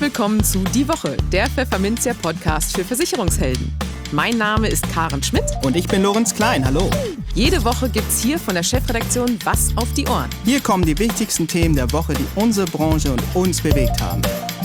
willkommen zu Die Woche, der Pfefferminzia-Podcast für Versicherungshelden. Mein Name ist Karen Schmidt. Und ich bin Lorenz Klein, hallo. Jede Woche gibt's hier von der Chefredaktion was auf die Ohren. Hier kommen die wichtigsten Themen der Woche, die unsere Branche und uns bewegt haben.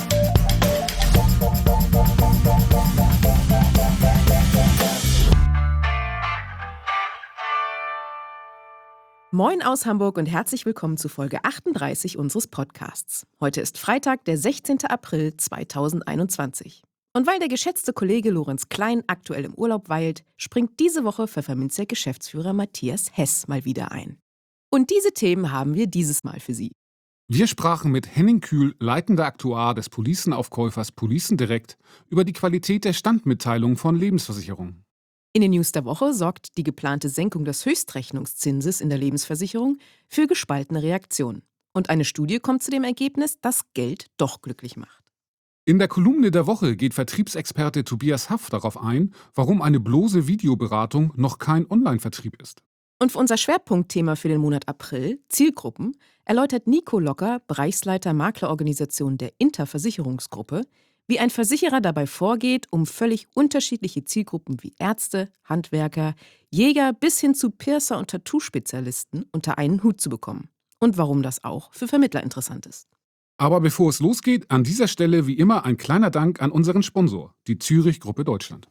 Moin aus Hamburg und herzlich willkommen zu Folge 38 unseres Podcasts. Heute ist Freitag, der 16. April 2021. Und weil der geschätzte Kollege Lorenz Klein aktuell im Urlaub weilt, springt diese Woche Pfefferminzia-Geschäftsführer Matthias Hess mal wieder ein. Und diese Themen haben wir dieses Mal für Sie. Wir sprachen mit Henning Kühl, leitender Aktuar des Policenaufkäufers Policen Direct, über die Qualität der Standmitteilung von Lebensversicherungen. In den News der Woche sorgt die geplante Senkung des Höchstrechnungszinses in der Lebensversicherung für gespaltene Reaktionen. Und eine Studie kommt zu dem Ergebnis, dass Geld doch glücklich macht. In der Kolumne der Woche geht Vertriebsexperte Tobias Haff darauf ein, warum eine bloße Videoberatung noch kein Online-Vertrieb ist. Und für unser Schwerpunktthema für den Monat April, Zielgruppen, erläutert Nico Locker, Bereichsleiter Maklerorganisation der Interversicherungsgruppe, wie ein Versicherer dabei vorgeht, um völlig unterschiedliche Zielgruppen wie Ärzte, Handwerker, Jäger bis hin zu Piercer- und Tattoo-Spezialisten unter einen Hut zu bekommen. Und warum das auch für Vermittler interessant ist. Aber bevor es losgeht, an dieser Stelle wie immer ein kleiner Dank an unseren Sponsor, die Zürich Gruppe Deutschland.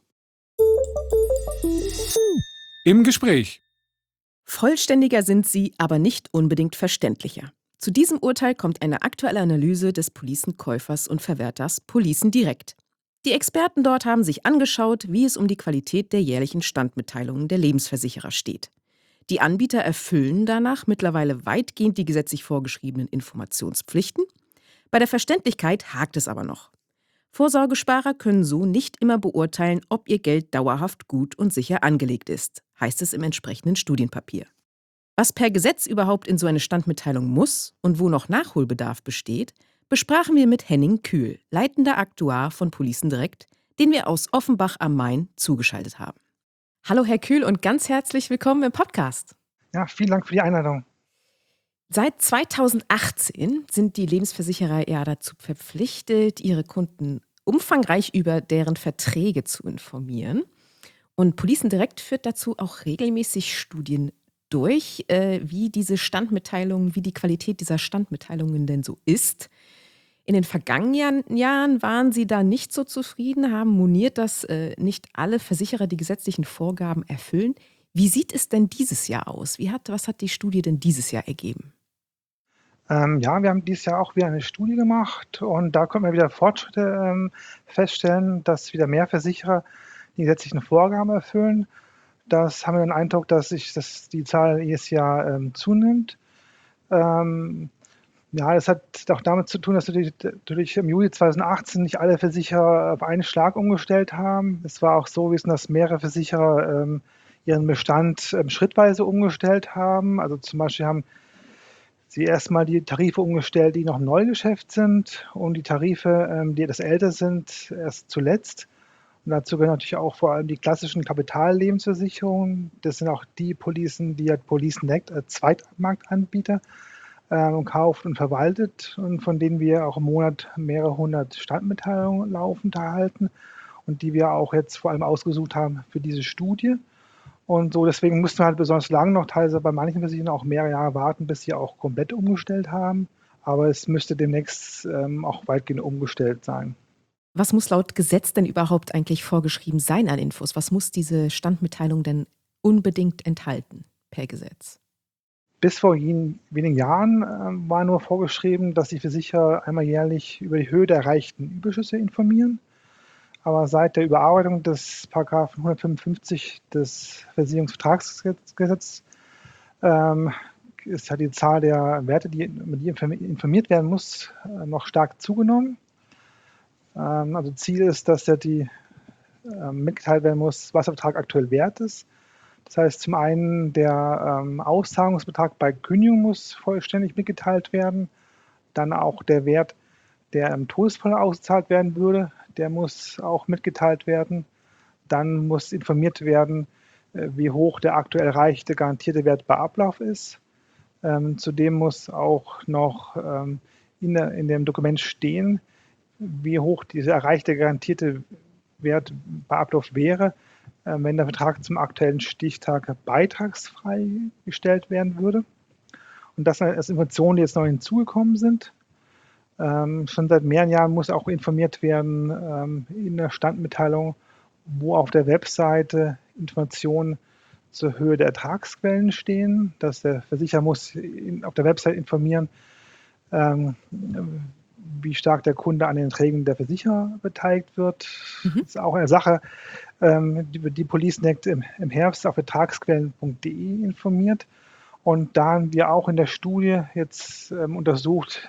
Im Gespräch. Vollständiger sind sie, aber nicht unbedingt verständlicher. Zu diesem Urteil kommt eine aktuelle Analyse des Policenkäufers und Verwerters Policen Direct. Die Experten dort haben sich angeschaut, wie es um die Qualität der jährlichen Standmitteilungen der Lebensversicherer steht. Die Anbieter erfüllen danach mittlerweile weitgehend die gesetzlich vorgeschriebenen Informationspflichten. Bei der Verständlichkeit hakt es aber noch. Vorsorgesparer können so nicht immer beurteilen, ob ihr Geld dauerhaft gut und sicher angelegt ist, heißt es im entsprechenden Studienpapier. Was per Gesetz überhaupt in so eine Standmitteilung muss und wo noch Nachholbedarf besteht, besprachen wir mit Henning Kühl, leitender Aktuar von Policen Direct, den wir aus Offenbach am Main zugeschaltet haben. Hallo Herr Kühl und ganz herzlich willkommen im Podcast. Ja, vielen Dank für die Einladung. Seit 2018 sind die Lebensversicherer ja dazu verpflichtet, ihre Kunden umfangreich über deren Verträge zu informieren. Und Policen Direct führt dazu auch regelmäßig Studien durch, wie diese Standmitteilungen, wie die Qualität dieser Standmitteilungen denn so ist. In den vergangenen Jahren waren Sie da nicht so zufrieden, haben moniert, dass nicht alle Versicherer die gesetzlichen Vorgaben erfüllen. Wie sieht es denn dieses Jahr aus? Was hat die Studie denn dieses Jahr ergeben? Ja, wir haben dieses Jahr auch wieder eine Studie gemacht und da konnten wir wieder Fortschritte feststellen, dass wieder mehr Versicherer die gesetzlichen Vorgaben erfüllen. Das haben wir den Eindruck, dass die Zahl jedes Jahr zunimmt. Ja, das hat auch damit zu tun, dass natürlich im Juli 2018 nicht alle Versicherer auf einen Schlag umgestellt haben. Es war auch so gewesen, dass mehrere Versicherer ihren Bestand schrittweise umgestellt haben. Also zum Beispiel haben sie erstmal die Tarife umgestellt, die noch im Neugeschäft sind, und die Tarife, die etwas älter sind, erst zuletzt. Und dazu gehören natürlich auch vor allem die klassischen Kapitallebensversicherungen. Das sind auch die Policen, die Policen Direct als Zweitmarktanbieter kauft und verwaltet und von denen wir auch im Monat mehrere hundert Standmitteilungen laufend erhalten und die wir auch jetzt vor allem ausgesucht haben für diese Studie. Und so deswegen mussten wir halt besonders lang noch teilweise bei manchen Versicherungen auch mehrere Jahre warten, bis sie auch komplett umgestellt haben. Aber es müsste demnächst auch weitgehend umgestellt sein. Was muss laut Gesetz denn überhaupt eigentlich vorgeschrieben sein an Infos? Was muss diese Standmitteilung denn unbedingt enthalten per Gesetz? Bis vor wenigen Jahren war nur vorgeschrieben, dass die Versicherer einmal jährlich über die Höhe der erreichten Überschüsse informieren. Aber seit der Überarbeitung des § 155 des Versicherungsvertragsgesetzes ist halt die Zahl der Werte, über die informiert werden muss, noch stark zugenommen. Also Ziel ist, dass mitgeteilt werden muss, was der Vertrag aktuell wert ist. Das heißt, zum einen der Auszahlungsbetrag bei Kündigung muss vollständig mitgeteilt werden. Dann auch der Wert, der im Todesfall ausgezahlt werden würde, der muss auch mitgeteilt werden. Dann muss informiert werden, wie hoch der aktuell erreichte garantierte Wert bei Ablauf ist. Zudem muss auch noch in dem Dokument stehen, wie hoch dieser erreichte garantierte Wert bei Ablauf wäre, wenn der Vertrag zum aktuellen Stichtag beitragsfrei gestellt werden würde. Und das sind als Informationen, die jetzt neu hinzugekommen sind. Schon seit mehreren Jahren muss auch informiert werden in der Standmitteilung, wo auf der Webseite Informationen zur Höhe der Ertragsquellen stehen. Dass der Versicherer muss auf der Webseite informieren, wie stark der Kunde an den Erträgen der Versicherer beteiligt wird. Das ist auch eine Sache, über die PoliceNet im Herbst auf ertragsquellen.de informiert. Und da haben wir auch in der Studie jetzt untersucht,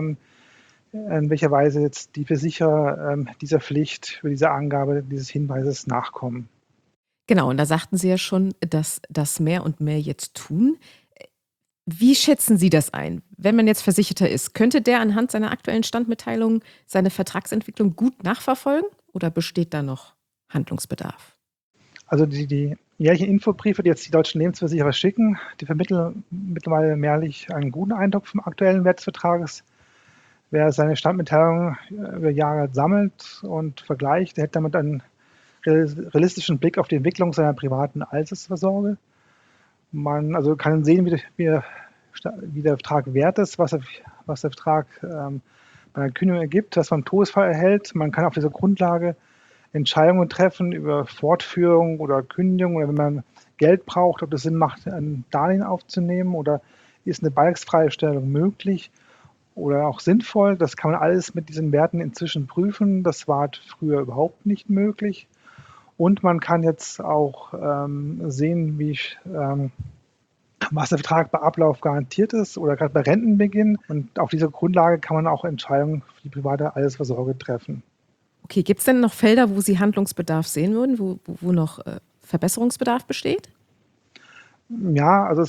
in welcher Weise jetzt die Versicherer dieser Pflicht, für diese Angabe dieses Hinweises nachkommen. Genau, und da sagten Sie ja schon, dass das mehr und mehr jetzt tun. Wie schätzen Sie das ein? Wenn man jetzt Versicherter ist, könnte der anhand seiner aktuellen Standmitteilung seine Vertragsentwicklung gut nachverfolgen oder besteht da noch Handlungsbedarf? Also die jährlichen Infobriefe, die jetzt die deutschen Lebensversicherer schicken, die vermitteln mittlerweile mehrlich einen guten Eindruck vom aktuellen Wert des Vertrages. Wer seine Standmitteilung über Jahre sammelt und vergleicht, der hat damit einen realistischen Blick auf die Entwicklung seiner privaten Altersvorsorge. Man also kann sehen, wie der Vertrag wert ist, was der Vertrag bei einer Kündigung ergibt, was man im Todesfall erhält. Man kann auf dieser Grundlage Entscheidungen treffen über Fortführung oder Kündigung oder wenn man Geld braucht, ob es Sinn macht, ein Darlehen aufzunehmen oder ist eine beitragsfreie Stellung möglich oder auch sinnvoll. Das kann man alles mit diesen Werten inzwischen prüfen. Das war früher überhaupt nicht möglich. Und man kann jetzt auch sehen, was der Vertrag bei Ablauf garantiert ist oder gerade bei Rentenbeginn. Und auf dieser Grundlage kann man auch Entscheidungen für die private Altersvorsorge treffen. Okay, gibt es denn noch Felder, wo Sie Handlungsbedarf sehen würden, wo noch Verbesserungsbedarf besteht? Ja, also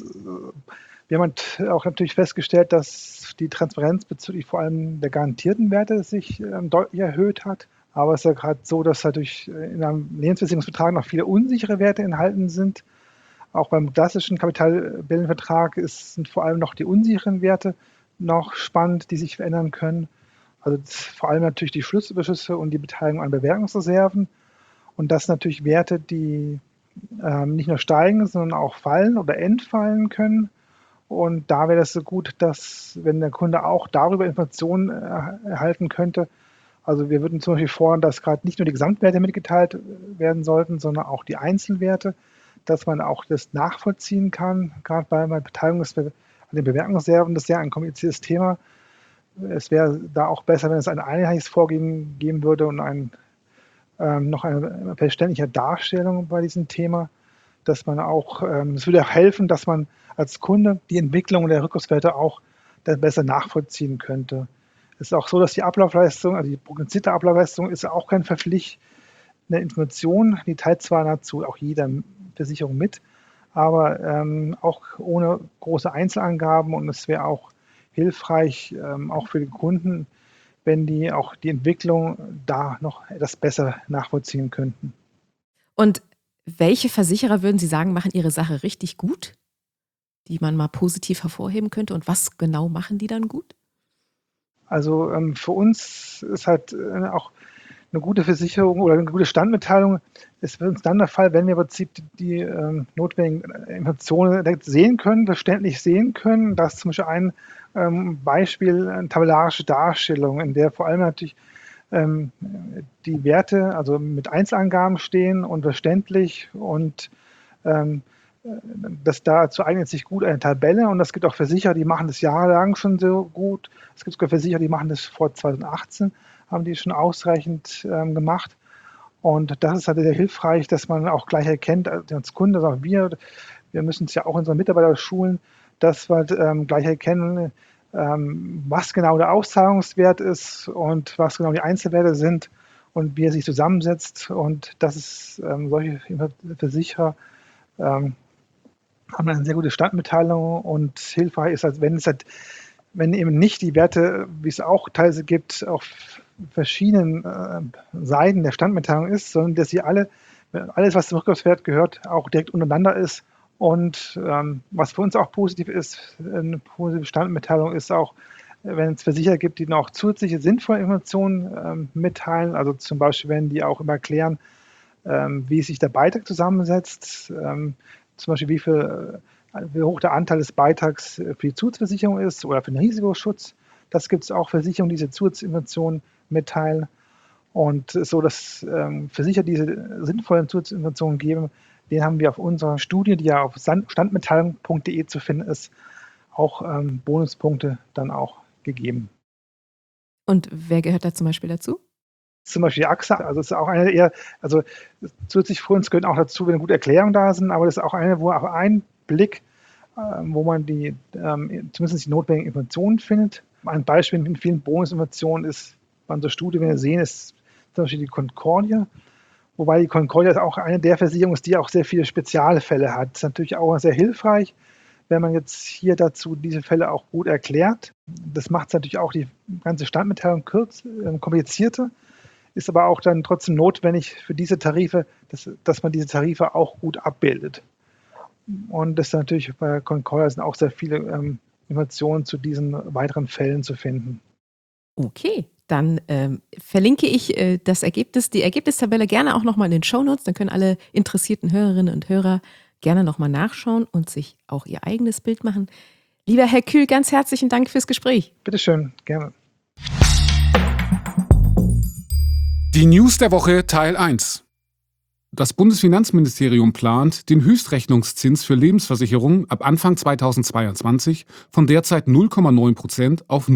wir haben auch natürlich festgestellt, dass die Transparenz bezüglich vor allem der garantierten Werte sich deutlich erhöht hat. Aber es ist ja gerade so, dass natürlich in einem Lebensversicherungsvertrag noch viele unsichere Werte enthalten sind. Auch beim klassischen kapitalbildenden Vertrag sind vor allem noch die unsicheren Werte noch spannend, die sich verändern können. Also vor allem natürlich die Schlussüberschüsse und die Beteiligung an Bewährungsreserven. Und das sind natürlich Werte, die nicht nur steigen, sondern auch fallen oder entfallen können. Und da wäre das so gut, dass, wenn der Kunde auch darüber Informationen erhalten könnte, also wir würden zum Beispiel fordern, dass gerade nicht nur die Gesamtwerte mitgeteilt werden sollten, sondern auch die Einzelwerte, dass man auch das nachvollziehen kann, gerade bei Beteiligung an den Bewährungsreserven. Das ist ja ein kompliziertes Thema. Es wäre da auch besser, wenn es ein einheitliches Vorgehen geben würde und noch eine verständliche Darstellung bei diesem Thema, dass man auch, es würde auch helfen, dass man als Kunde die Entwicklung der Rückkaufswerte auch dann besser nachvollziehen könnte. Es ist auch so, dass die Ablaufleistung, also die prognostizierte Ablaufleistung, ist auch keine verpflichtende Information. Die teilt zwar nahezu auch jeder Versicherung mit, aber auch ohne große Einzelangaben, und es wäre auch hilfreich, auch für den Kunden, wenn die auch die Entwicklung da noch etwas besser nachvollziehen könnten. Und welche Versicherer würden Sie sagen, machen ihre Sache richtig gut, die man mal positiv hervorheben könnte? Und was genau machen die dann gut? Also für uns ist halt auch eine gute Versicherung oder eine gute Standmitteilung ist für uns dann der Fall, wenn wir im Prinzip die notwendigen Informationen direkt sehen können, verständlich sehen können. Das ist zum Beispiel ein Beispiel, eine tabellarische Darstellung, in der vor allem natürlich die Werte also mit Einzelangaben stehen und verständlich, und dazu eignet sich gut eine Tabelle, und es gibt auch Versicherer, die machen das jahrelang schon so gut. Es gibt sogar Versicherer, die machen das vor 2018, haben die schon ausreichend gemacht. Und das ist halt sehr hilfreich, dass man auch gleich erkennt, als Kunde, also auch wir müssen es ja auch unsere Mitarbeiter schulen, dass wir gleich erkennen, was genau der Auszahlungswert ist und was genau die Einzelwerte sind und wie er sich zusammensetzt. Und das ist solche Versicherer haben eine sehr gute Standmitteilung, und hilfreich ist halt, wenn eben nicht die Werte, wie es auch teilweise gibt, auf verschiedenen Seiten der Standmitteilung ist, sondern dass sie alles, was zum Rückkaufswert gehört, auch direkt untereinander ist. Und was für uns auch positiv ist, eine positive Standmitteilung ist auch, wenn es Versicherer gibt, die noch zusätzliche sinnvolle Informationen mitteilen, also zum Beispiel, wenn die auch immer erklären, wie sich der Beitrag zusammensetzt, zum Beispiel wie hoch der Anteil des Beitrags für die Zusatzversicherung ist oder für den Risikoschutz. Das gibt es auch Versicherungen, die diese Zusatzinformationen mitteilen. Und so, dass Versicherer diese sinnvollen Zusatzinformationen geben, den haben wir auf unserer Studie, die ja auf standmitteilung.de zu finden ist, auch Bonuspunkte dann auch gegeben. Und wer gehört da zum Beispiel dazu? Zum Beispiel die AXA, also es ist auch eine eher, also zusätzlich für uns gehört auch dazu, wenn gute Erklärungen da sind, aber das ist auch eine, wo auch ein Blick, wo man zumindest die notwendigen Informationen findet. Ein Beispiel in vielen Bonusinformationen ist bei unserer Studie, wenn wir sehen, ist zum Beispiel die Concordia, wobei die Concordia auch eine der Versicherungen ist, die auch sehr viele Spezialfälle hat. Das ist natürlich auch sehr hilfreich, wenn man jetzt hier dazu diese Fälle auch gut erklärt. Das macht es natürlich auch die ganze Standmitteilung komplizierter, ist aber auch dann trotzdem notwendig für diese Tarife, dass man diese Tarife auch gut abbildet. Und das ist natürlich bei Concordia sind auch sehr viele Informationen zu diesen weiteren Fällen zu finden. Okay, dann verlinke ich die Ergebnistabelle gerne auch nochmal in den Shownotes. Dann können alle interessierten Hörerinnen und Hörer gerne nochmal nachschauen und sich auch ihr eigenes Bild machen. Lieber Herr Kühl, ganz herzlichen Dank fürs Gespräch. Bitteschön, gerne. Die News der Woche Teil 1. Das Bundesfinanzministerium plant, den Höchstrechnungszins für Lebensversicherungen ab Anfang 2022 von derzeit 0,9% auf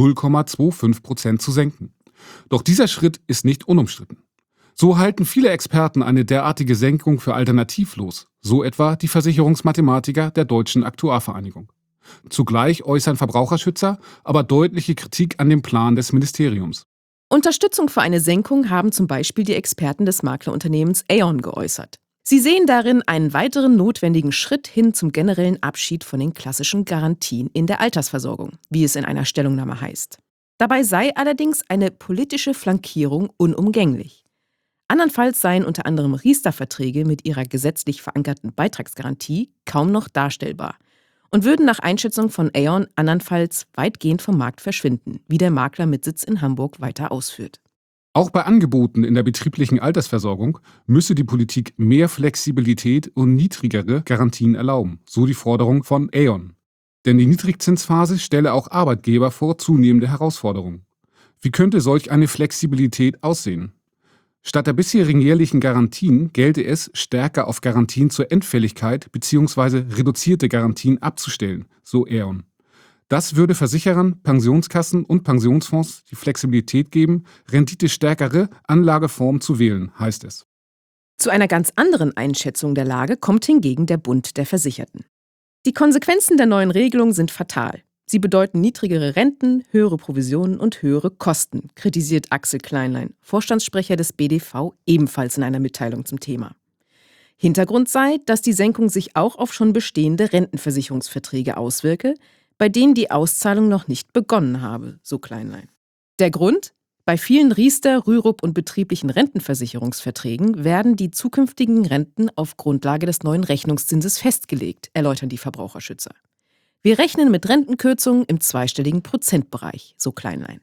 0,25% zu senken. Doch dieser Schritt ist nicht unumstritten. So halten viele Experten eine derartige Senkung für alternativlos, so etwa die Versicherungsmathematiker der Deutschen Aktuarvereinigung. Zugleich äußern Verbraucherschützer aber deutliche Kritik an dem Plan des Ministeriums. Unterstützung für eine Senkung haben zum Beispiel die Experten des Maklerunternehmens Aon geäußert. Sie sehen darin einen weiteren notwendigen Schritt hin zum generellen Abschied von den klassischen Garantien in der Altersversorgung, wie es in einer Stellungnahme heißt. Dabei sei allerdings eine politische Flankierung unumgänglich. Andernfalls seien unter anderem Riester-Verträge mit ihrer gesetzlich verankerten Beitragsgarantie kaum noch darstellbar und würden nach Einschätzung von Aon andernfalls weitgehend vom Markt verschwinden, wie der Makler mit Sitz in Hamburg weiter ausführt. Auch bei Angeboten in der betrieblichen Altersversorgung müsse die Politik mehr Flexibilität und niedrigere Garantien erlauben, so die Forderung von Aon. Denn die Niedrigzinsphase stelle auch Arbeitgeber vor zunehmende Herausforderungen. Wie könnte solch eine Flexibilität aussehen? Statt der bisherigen jährlichen Garantien gelte es, stärker auf Garantien zur Endfälligkeit bzw. reduzierte Garantien abzustellen, so Aon. Das würde Versicherern, Pensionskassen und Pensionsfonds die Flexibilität geben, renditestärkere Anlageformen zu wählen, heißt es. Zu einer ganz anderen Einschätzung der Lage kommt hingegen der Bund der Versicherten. Die Konsequenzen der neuen Regelung sind fatal. Sie bedeuten niedrigere Renten, höhere Provisionen und höhere Kosten, kritisiert Axel Kleinlein, Vorstandssprecher des BDV, ebenfalls in einer Mitteilung zum Thema. Hintergrund sei, dass die Senkung sich auch auf schon bestehende Rentenversicherungsverträge auswirke, bei denen die Auszahlung noch nicht begonnen habe, so Kleinlein. Der Grund? Bei vielen Riester-, Rürup- und betrieblichen Rentenversicherungsverträgen werden die zukünftigen Renten auf Grundlage des neuen Rechnungszinses festgelegt, erläutern die Verbraucherschützer. Wir rechnen mit Rentenkürzungen im zweistelligen Prozentbereich, so Kleinlein.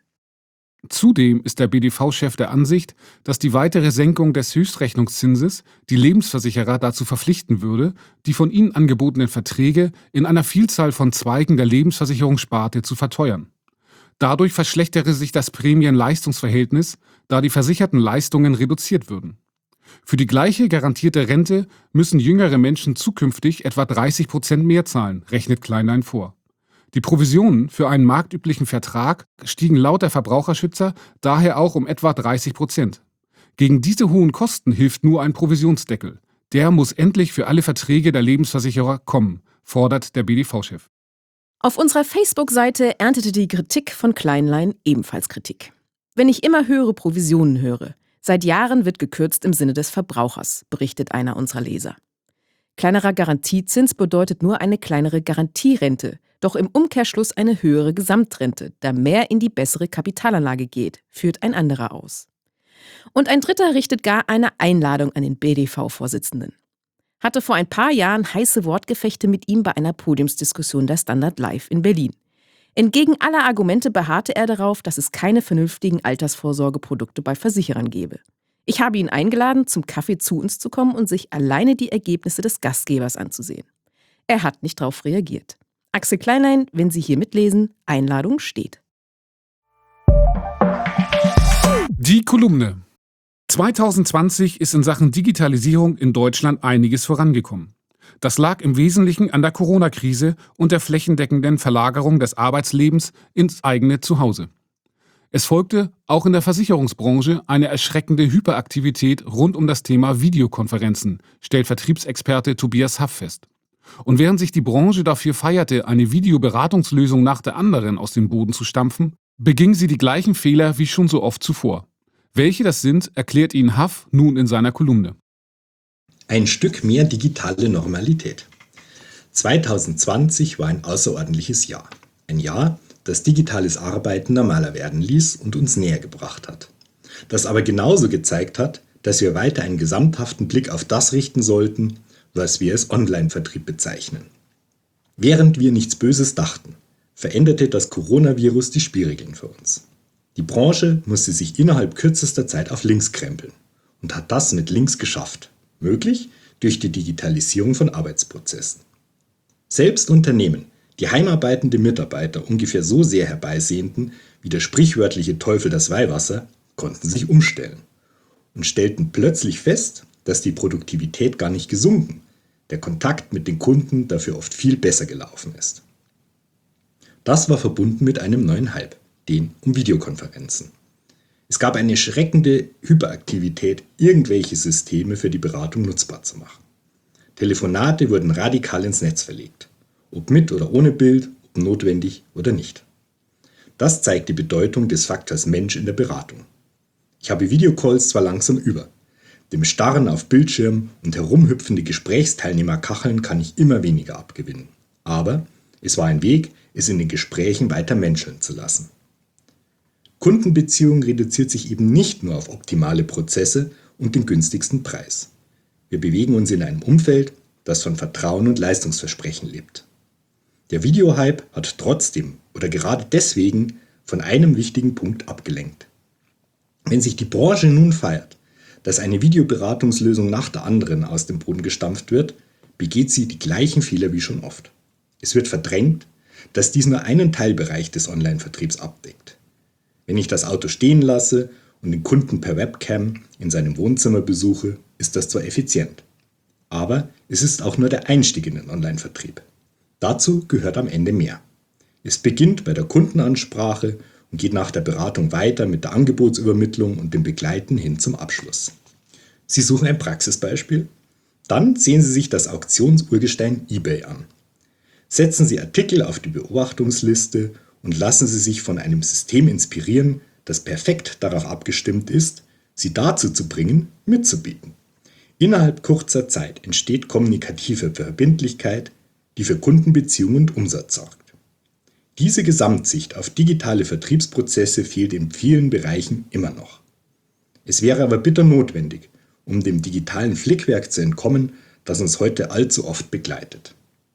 Zudem ist der BDV-Chef der Ansicht, dass die weitere Senkung des Höchstrechnungszinses die Lebensversicherer dazu verpflichten würde, die von ihnen angebotenen Verträge in einer Vielzahl von Zweigen der Lebensversicherungssparte zu verteuern. Dadurch verschlechtere sich das Prämien-Leistungsverhältnis, da die versicherten Leistungen reduziert würden. Für die gleiche garantierte Rente müssen jüngere Menschen zukünftig etwa 30% mehr zahlen, rechnet Kleinlein vor. Die Provisionen für einen marktüblichen Vertrag stiegen laut der Verbraucherschützer daher auch um etwa 30%. Gegen diese hohen Kosten hilft nur ein Provisionsdeckel. Der muss endlich für alle Verträge der Lebensversicherer kommen, fordert der BDV-Chef. Auf unserer Facebook-Seite erntete die Kritik von Kleinlein ebenfalls Kritik. Wenn ich immer höhere Provisionen höre, seit Jahren wird gekürzt im Sinne des Verbrauchers, berichtet einer unserer Leser. Kleinerer Garantiezins bedeutet nur eine kleinere Garantierente, doch im Umkehrschluss eine höhere Gesamtrente, da mehr in die bessere Kapitalanlage geht, führt ein anderer aus. Und ein dritter richtet gar eine Einladung an den BDV-Vorsitzenden. Hatte vor ein paar Jahren heiße Wortgefechte mit ihm bei einer Podiumsdiskussion der Standard Live in Berlin. Entgegen aller Argumente beharrte er darauf, dass es keine vernünftigen Altersvorsorgeprodukte bei Versicherern gebe. Ich habe ihn eingeladen, zum Kaffee zu uns zu kommen und sich alleine die Ergebnisse des Gastgebers anzusehen. Er hat nicht darauf reagiert. Axel Kleinlein, wenn Sie hier mitlesen, Einladung steht. Die Kolumne. 2020 ist in Sachen Digitalisierung in Deutschland einiges vorangekommen. Das lag im Wesentlichen an der Corona-Krise und der flächendeckenden Verlagerung des Arbeitslebens ins eigene Zuhause. Es folgte auch in der Versicherungsbranche eine erschreckende Hyperaktivität rund um das Thema Videokonferenzen, stellt Vertriebsexperte Tobias Haff fest. Und während sich die Branche dafür feierte, eine Videoberatungslösung nach der anderen aus dem Boden zu stampfen, beging sie die gleichen Fehler wie schon so oft zuvor. Welche das sind, erklärt Ihnen Haff nun in seiner Kolumne. Ein Stück mehr digitale Normalität. 2020 war ein außerordentliches Jahr. Ein Jahr, das digitales Arbeiten normaler werden ließ und uns näher gebracht hat. Das aber genauso gezeigt hat, dass wir weiter einen gesamthaften Blick auf das richten sollten, was wir als Online-Vertrieb bezeichnen. Während wir nichts Böses dachten, veränderte das Coronavirus die Spielregeln für uns. Die Branche musste sich innerhalb kürzester Zeit auf links krempeln und hat das mit links geschafft. Möglich durch die Digitalisierung von Arbeitsprozessen. Selbst Unternehmen, die heimarbeitende Mitarbeiter ungefähr so sehr herbeisehnten wie der sprichwörtliche Teufel das Weihwasser, konnten sich umstellen und stellten plötzlich fest, dass die Produktivität gar nicht gesunken, der Kontakt mit den Kunden dafür oft viel besser gelaufen ist. Das war verbunden mit einem neuen Hype, den um Videokonferenzen. Es gab eine erschreckende Hyperaktivität, irgendwelche Systeme für die Beratung nutzbar zu machen. Telefonate wurden radikal ins Netz verlegt. Ob mit oder ohne Bild, ob notwendig oder nicht. Das zeigt die Bedeutung des Faktors Mensch in der Beratung. Ich habe Videocalls zwar langsam über. Dem Starren auf Bildschirm und herumhüpfende Gesprächsteilnehmerkacheln kann ich immer weniger abgewinnen. Aber es war ein Weg, es in den Gesprächen weiter menscheln zu lassen. Kundenbeziehung reduziert sich eben nicht nur auf optimale Prozesse und den günstigsten Preis. Wir bewegen uns in einem Umfeld, das von Vertrauen und Leistungsversprechen lebt. Der Videohype hat trotzdem oder gerade deswegen von einem wichtigen Punkt abgelenkt. Wenn sich die Branche nun feiert, dass eine Videoberatungslösung nach der anderen aus dem Boden gestampft wird, begeht sie die gleichen Fehler wie schon oft. Es wird verdrängt, dass dies nur einen Teilbereich des Online-Vertriebs abdeckt. Wenn ich das Auto stehen lasse und den Kunden per Webcam in seinem Wohnzimmer besuche, ist das zwar effizient. Aber es ist auch nur der Einstieg in den Online-Vertrieb. Dazu gehört am Ende mehr. Es beginnt bei der Kundenansprache und geht nach der Beratung weiter mit der Angebotsübermittlung und dem Begleiten hin zum Abschluss. Sie suchen ein Praxisbeispiel? Dann sehen Sie sich das Auktionsurgestein eBay an. Setzen Sie Artikel auf die Beobachtungsliste und lassen Sie sich von einem System inspirieren, das perfekt darauf abgestimmt ist, Sie dazu zu bringen, mitzubieten. Innerhalb kurzer Zeit entsteht kommunikative Verbindlichkeit, die für Kundenbeziehungen und Umsatz sorgt. Diese Gesamtsicht auf digitale Vertriebsprozesse fehlt in vielen Bereichen immer noch. Es wäre aber bitter notwendig, um dem digitalen Flickwerk zu entkommen, das uns heute allzu oft begleitet.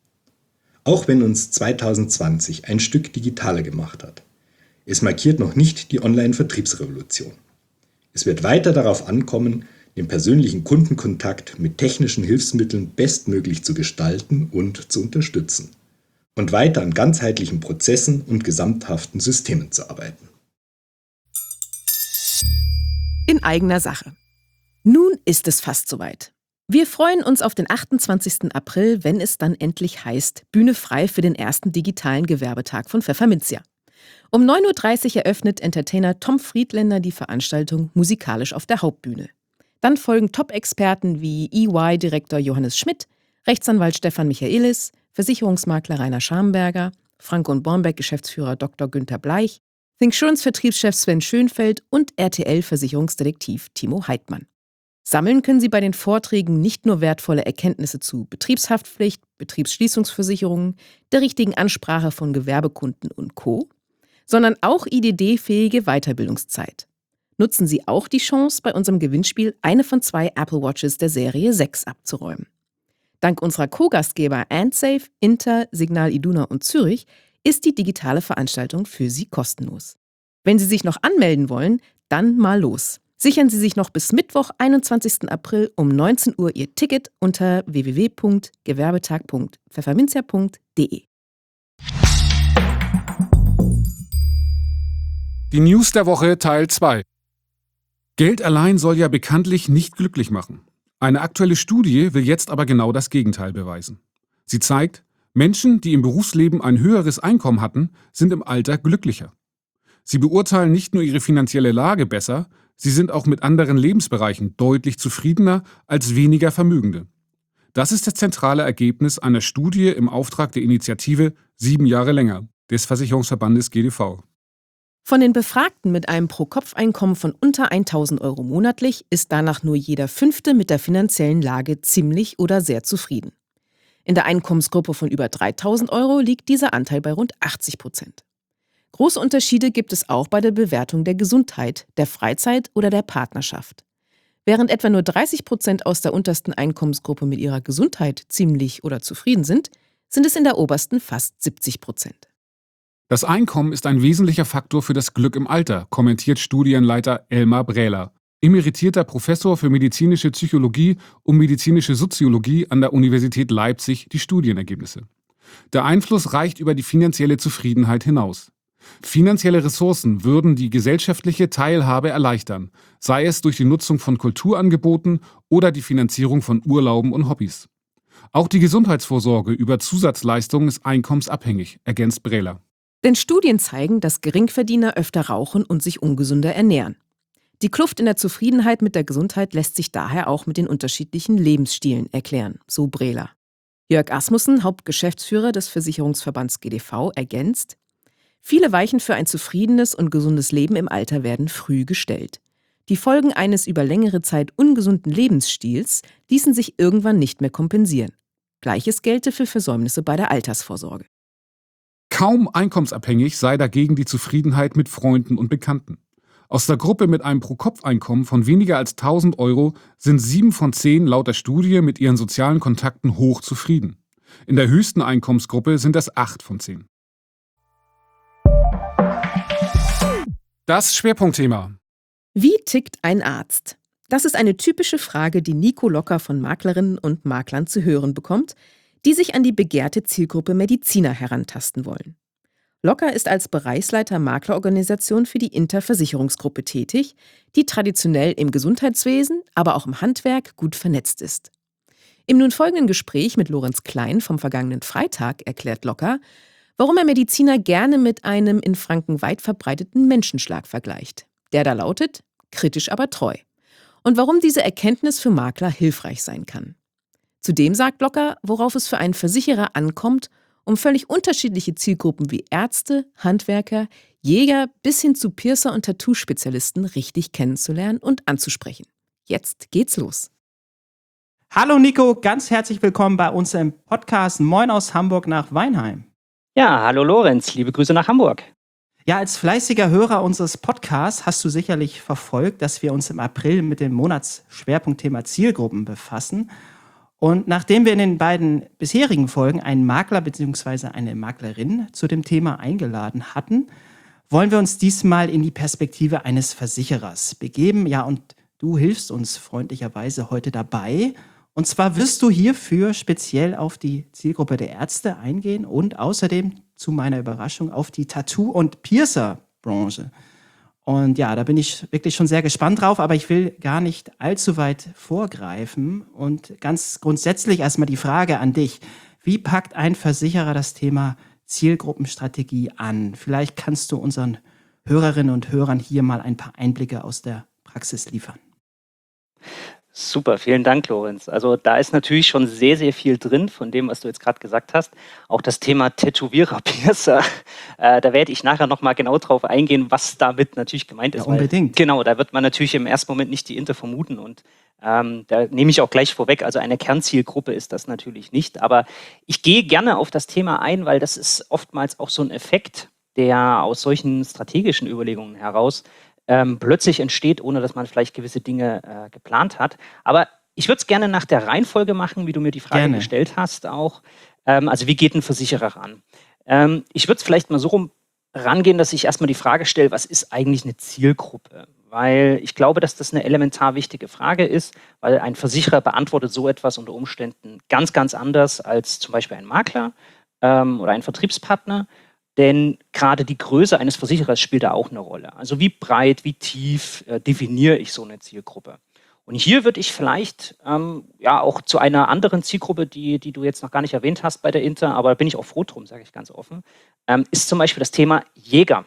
Auch wenn uns 2020 ein Stück digitaler gemacht hat, es markiert noch nicht die Online-Vertriebsrevolution. Es wird weiter darauf ankommen, den persönlichen Kundenkontakt mit technischen Hilfsmitteln bestmöglich zu gestalten und zu unterstützen und weiter an ganzheitlichen Prozessen und gesamthaften Systemen zu arbeiten. In eigener Sache. Nun ist es fast soweit. Wir freuen uns auf den 28. April, wenn es dann endlich heißt, Bühne frei für den ersten digitalen Gewerbetag von Pfefferminzia. Um 9.30 Uhr eröffnet Entertainer Tom Friedländer die Veranstaltung musikalisch auf der Hauptbühne. Dann folgen Top-Experten wie EY-Direktor Johannes Schmidt, Rechtsanwalt Stefan Michaelis, Versicherungsmakler Rainer Schamberger, Franke & Bornbeck-Geschäftsführer Dr. Günther Bleich, ThinkSurance-Vertriebschef Sven Schönfeld und RTL-Versicherungsdetektiv Timo Heidmann. Sammeln können Sie bei den Vorträgen nicht nur wertvolle Erkenntnisse zu Betriebshaftpflicht, Betriebsschließungsversicherungen, der richtigen Ansprache von Gewerbekunden und Co., sondern auch IDD-fähige Weiterbildungszeit. Nutzen Sie auch die Chance, bei unserem Gewinnspiel eine von 2 Apple Watches der Serie 6 abzuräumen. Dank unserer Co-Gastgeber AntSafe, Inter, Signal Iduna und Zürich ist die digitale Veranstaltung für Sie kostenlos. Wenn Sie sich noch anmelden wollen, dann mal los. Sichern Sie sich noch bis Mittwoch, 21. April um 19 Uhr Ihr Ticket unter www.gewerbetag.pfefferminzia.de. Die News der Woche Teil 2. Geld allein soll ja bekanntlich nicht glücklich machen. Eine aktuelle Studie will jetzt aber genau das Gegenteil beweisen. Sie zeigt, Menschen, die im Berufsleben ein höheres Einkommen hatten, sind im Alter glücklicher. Sie beurteilen nicht nur ihre finanzielle Lage besser, sie sind auch mit anderen Lebensbereichen deutlich zufriedener als weniger Vermögende. Das ist das zentrale Ergebnis einer Studie im Auftrag der Initiative 7 Jahre länger des Versicherungsverbandes GDV. Von den Befragten mit einem Pro-Kopf-Einkommen von unter 1.000 Euro monatlich ist danach nur jeder Fünfte mit der finanziellen Lage ziemlich oder sehr zufrieden. In der Einkommensgruppe von über 3.000 Euro liegt dieser Anteil bei rund 80%. Große Unterschiede gibt es auch bei der Bewertung der Gesundheit, der Freizeit oder der Partnerschaft. Während etwa nur 30% aus der untersten Einkommensgruppe mit ihrer Gesundheit ziemlich oder zufrieden sind es in der obersten fast 70%. Das Einkommen ist ein wesentlicher Faktor für das Glück im Alter, kommentiert Studienleiter Elmar Brähler, emeritierter Professor für medizinische Psychologie und medizinische Soziologie an der Universität Leipzig, die Studienergebnisse. Der Einfluss reicht über die finanzielle Zufriedenheit hinaus. Finanzielle Ressourcen würden die gesellschaftliche Teilhabe erleichtern, sei es durch die Nutzung von Kulturangeboten oder die Finanzierung von Urlauben und Hobbys. Auch die Gesundheitsvorsorge über Zusatzleistungen ist einkommensabhängig, ergänzt Brähler. Denn Studien zeigen, dass Geringverdiener öfter rauchen und sich ungesünder ernähren. Die Kluft in der Zufriedenheit mit der Gesundheit lässt sich daher auch mit den unterschiedlichen Lebensstilen erklären, so Brähler. Jörg Asmussen, Hauptgeschäftsführer des Versicherungsverbands GDV, ergänzt: Viele Weichen für ein zufriedenes und gesundes Leben im Alter werden früh gestellt. Die Folgen eines über längere Zeit ungesunden Lebensstils ließen sich irgendwann nicht mehr kompensieren. Gleiches gelte für Versäumnisse bei der Altersvorsorge. Kaum einkommensabhängig sei dagegen die Zufriedenheit mit Freunden und Bekannten. Aus der Gruppe mit einem Pro-Kopf-Einkommen von weniger als 1.000 Euro sind 7 von 10 laut der Studie mit ihren sozialen Kontakten hoch zufrieden. In der höchsten Einkommensgruppe sind es 8 von 10. Das Schwerpunktthema. Wie tickt ein Arzt? Das ist eine typische Frage, die Nico Locker von Maklerinnen und Maklern zu hören bekommt, die sich an die begehrte Zielgruppe Mediziner herantasten wollen. Locker ist als Bereichsleiter Maklerorganisation für die Interversicherungsgruppe tätig, die traditionell im Gesundheitswesen, aber auch im Handwerk gut vernetzt ist. Im nun folgenden Gespräch mit Lorenz Klein vom vergangenen Freitag erklärt Locker, warum er Mediziner gerne mit einem in Franken weit verbreiteten Menschenschlag vergleicht. Der da lautet: kritisch, aber treu. Und warum diese Erkenntnis für Makler hilfreich sein kann. Zudem sagt Locker, worauf es für einen Versicherer ankommt, um völlig unterschiedliche Zielgruppen wie Ärzte, Handwerker, Jäger bis hin zu Piercer- und Tattoo-Spezialisten richtig kennenzulernen und anzusprechen. Jetzt geht's los. Hallo Nico, ganz herzlich willkommen bei uns im Podcast Moin aus Hamburg nach Weinheim. Ja, hallo Lorenz, liebe Grüße nach Hamburg. Ja, als fleißiger Hörer unseres Podcasts hast du sicherlich verfolgt, dass wir uns im April mit dem Monatsschwerpunktthema Zielgruppen befassen. Und nachdem wir in den beiden bisherigen Folgen einen Makler bzw. eine Maklerin zu dem Thema eingeladen hatten, wollen wir uns diesmal in die Perspektive eines Versicherers begeben. Ja, und du hilfst uns freundlicherweise heute dabei. Und zwar wirst du hierfür speziell auf die Zielgruppe der Ärzte eingehen und außerdem zu meiner Überraschung auf die Tattoo- und Piercer-Branche. Und ja, da bin ich wirklich schon sehr gespannt drauf, aber ich will gar nicht allzu weit vorgreifen. Und ganz grundsätzlich erstmal die Frage an dich: Wie packt ein Versicherer das Thema Zielgruppenstrategie an? Vielleicht kannst du unseren Hörerinnen und Hörern hier mal ein paar Einblicke aus der Praxis liefern. Super, vielen Dank, Lorenz. Also da ist natürlich schon sehr, sehr viel drin von dem, was du jetzt gerade gesagt hast. Auch das Thema Tätowierer, Piercer, da werde ich nachher nochmal genau drauf eingehen, was damit natürlich gemeint ist. Ja, unbedingt. Weil, genau, da wird man natürlich im ersten Moment nicht die Inter vermuten und da nehme ich auch gleich vorweg, also eine Kernzielgruppe ist das natürlich nicht. Aber ich gehe gerne auf das Thema ein, weil das ist oftmals auch so ein Effekt, der aus solchen strategischen Überlegungen heraus plötzlich entsteht, ohne dass man vielleicht gewisse Dinge geplant hat. Aber ich würde es gerne nach der Reihenfolge machen, wie du mir die Frage gestellt hast auch. Also wie geht ein Versicherer ran? Ich würde vielleicht mal so rum rangehen, dass ich erstmal die Frage stelle, was ist eigentlich eine Zielgruppe? Weil ich glaube, dass das eine elementar wichtige Frage ist, weil ein Versicherer beantwortet so etwas unter Umständen ganz, ganz anders als zum Beispiel ein Makler oder ein Vertriebspartner. Denn gerade die Größe eines Versicherers spielt da auch eine Rolle. Also wie breit, wie tief definiere ich so eine Zielgruppe? Und hier würde ich vielleicht auch zu einer anderen Zielgruppe, die du jetzt noch gar nicht erwähnt hast bei der Inter, aber da bin ich auch froh drum, sage ich ganz offen, ist zum Beispiel das Thema Jäger.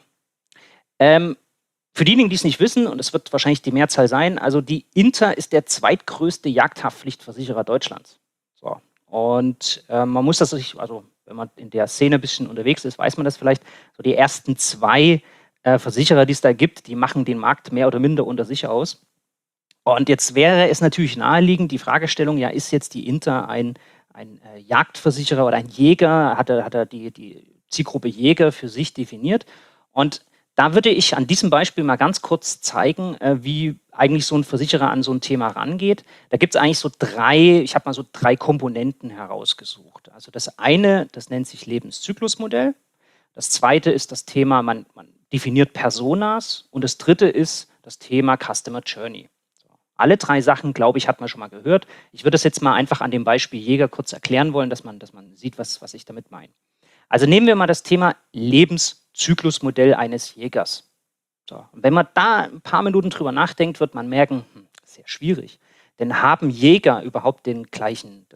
Für diejenigen, die es nicht wissen, und es wird wahrscheinlich die Mehrzahl sein, also die Inter ist der zweitgrößte Jagdhaftpflichtversicherer Deutschlands. So. Und man muss das sich, also wenn man in der Szene ein bisschen unterwegs ist, weiß man das vielleicht, so die ersten zwei Versicherer, die es da gibt, die machen den Markt mehr oder minder unter sich aus. Und jetzt wäre es natürlich naheliegend, die Fragestellung, ja, ist jetzt die Inter ein Jagdversicherer oder ein Jäger, hat er die Zielgruppe Jäger für sich definiert? Und da würde ich an diesem Beispiel mal ganz kurz zeigen, wie eigentlich so ein Versicherer an so ein Thema rangeht. Da gibt es eigentlich so ich habe mal so drei Komponenten herausgesucht. Also das eine, das nennt sich Lebenszyklusmodell. Das zweite ist das Thema, man definiert Personas. Und das dritte ist das Thema Customer Journey. So. Alle drei Sachen, glaube ich, hat man schon mal gehört. Ich würde das jetzt mal einfach an dem Beispiel Jäger kurz erklären wollen, dass man sieht, was ich damit meine. Also nehmen wir mal das Thema Lebenszyklusmodell eines Jägers. So, und wenn man da ein paar Minuten drüber nachdenkt, wird man merken, sehr schwierig. Denn haben Jäger überhaupt die gleichen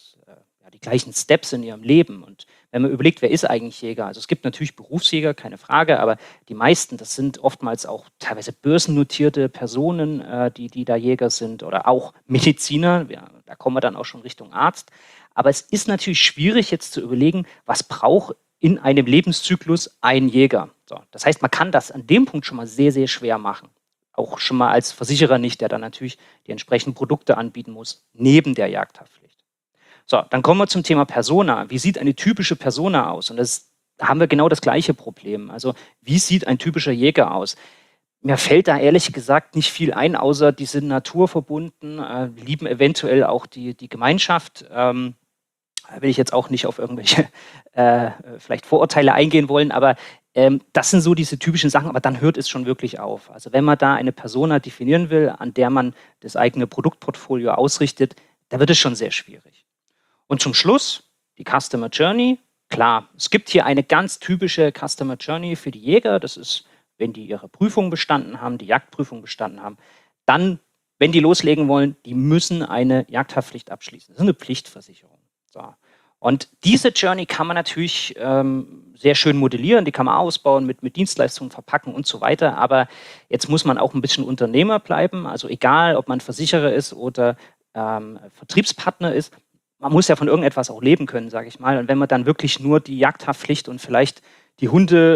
Steps in ihrem Leben? Und wenn man überlegt, wer ist eigentlich Jäger? Also es gibt natürlich Berufsjäger, keine Frage, aber die meisten, das sind oftmals auch teilweise börsennotierte Personen, die da Jäger sind oder auch Mediziner. Ja, da kommen wir dann auch schon Richtung Arzt. Aber es ist natürlich schwierig, jetzt zu überlegen, was braucht in einem Lebenszyklus ein Jäger. So, das heißt, man kann das an dem Punkt schon mal sehr, sehr schwer machen. Auch schon mal als Versicherer nicht, der dann natürlich die entsprechenden Produkte anbieten muss, neben der Jagdhaftpflicht. So, dann kommen wir zum Thema Persona. Wie sieht eine typische Persona aus? Und da haben wir genau das gleiche Problem. Also, wie sieht ein typischer Jäger aus? Mir fällt da ehrlich gesagt nicht viel ein, außer die sind naturverbunden, lieben eventuell auch die Gemeinschaft. Will ich jetzt auch nicht auf irgendwelche vielleicht Vorurteile eingehen wollen, aber das sind so diese typischen Sachen, aber dann hört es schon wirklich auf. Also wenn man da eine Persona definieren will, an der man das eigene Produktportfolio ausrichtet, da wird es schon sehr schwierig. Und zum Schluss die Customer Journey. Klar, es gibt hier eine ganz typische Customer Journey für die Jäger. Das ist, wenn die ihre Prüfung bestanden haben, die Jagdprüfung bestanden haben, dann, wenn die loslegen wollen, die müssen eine Jagdhaftpflicht abschließen. Das ist eine Pflichtversicherung. So. Und diese Journey kann man natürlich sehr schön modellieren, die kann man ausbauen, mit Dienstleistungen verpacken und so weiter. Aber jetzt muss man auch ein bisschen Unternehmer bleiben. Also egal, ob man Versicherer ist oder Vertriebspartner ist, man muss ja von irgendetwas auch leben können, sage ich mal. Und wenn man dann wirklich nur die Jagdhaftpflicht und vielleicht die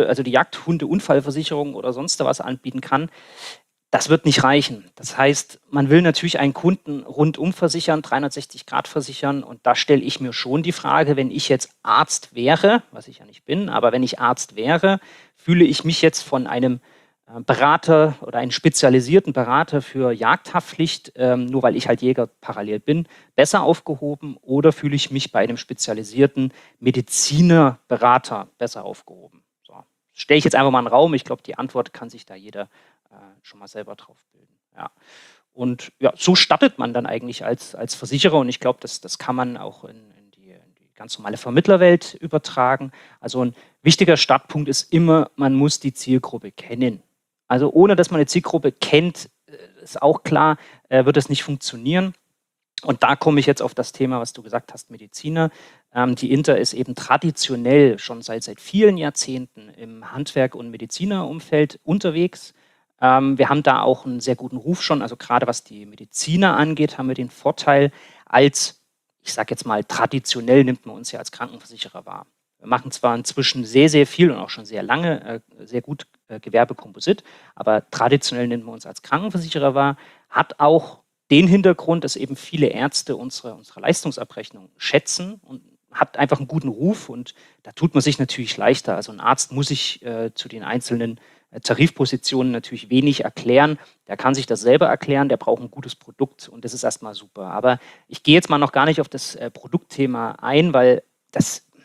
Jagdhunde-Unfallversicherung oder sonst was anbieten kann, das wird nicht reichen. Das heißt, man will natürlich einen Kunden rundum versichern, 360 Grad versichern. Und da stelle ich mir schon die Frage, wenn ich jetzt Arzt wäre, was ich ja nicht bin, aber wenn ich Arzt wäre, fühle ich mich jetzt von einem Berater oder einen spezialisierten Berater für Jagdhaftpflicht, nur weil ich halt Jäger parallel bin, besser aufgehoben, oder fühle ich mich bei einem spezialisierten Medizinerberater besser aufgehoben? So. Stelle ich jetzt einfach mal in den Raum. Ich glaube, die Antwort kann sich da jeder schon mal selber drauf bilden. Ja. Und ja, so startet man dann eigentlich als Versicherer, und ich glaube, das kann man auch in die ganz normale Vermittlerwelt übertragen. Also ein wichtiger Startpunkt ist immer, man muss die Zielgruppe kennen. Also ohne, dass man eine Zielgruppe kennt, ist auch klar, wird es nicht funktionieren. Und da komme ich jetzt auf das Thema, was du gesagt hast, Mediziner. Die Inter ist eben traditionell schon seit vielen Jahrzehnten im Handwerk- und Medizinerumfeld unterwegs. Wir haben da auch einen sehr guten Ruf schon, also gerade was die Mediziner angeht, haben wir den Vorteil, ich sage jetzt mal, traditionell nimmt man uns ja als Krankenversicherer wahr. Wir machen zwar inzwischen sehr, sehr viel und auch schon sehr lange, sehr gut Gewerbekomposit, aber traditionell nimmt man uns als Krankenversicherer wahr, hat auch den Hintergrund, dass eben viele Ärzte unsere Leistungsabrechnung schätzen und hat einfach einen guten Ruf, und da tut man sich natürlich leichter. Also ein Arzt muss sich zu den einzelnen Tarifpositionen natürlich wenig erklären. Der kann sich das selber erklären, der braucht ein gutes Produkt, und das ist erstmal super. Aber ich gehe jetzt mal noch gar nicht auf das Produktthema ein, weil das